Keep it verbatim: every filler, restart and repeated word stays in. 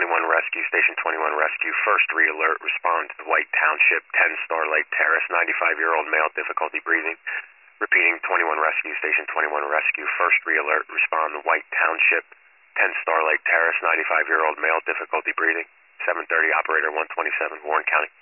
twenty-one Rescue, Station twenty-one Rescue, first re-alert, respond to White Township, ten Starlight Terrace, ninety-five-year-old male, difficulty breathing. Repeating, twenty-one Rescue, Station twenty-one Rescue, first re-alert, respond to White Township, ten Starlight Terrace, ninety-five-year-old male, difficulty breathing. seven thirty, operator one twenty-seven, Warren County.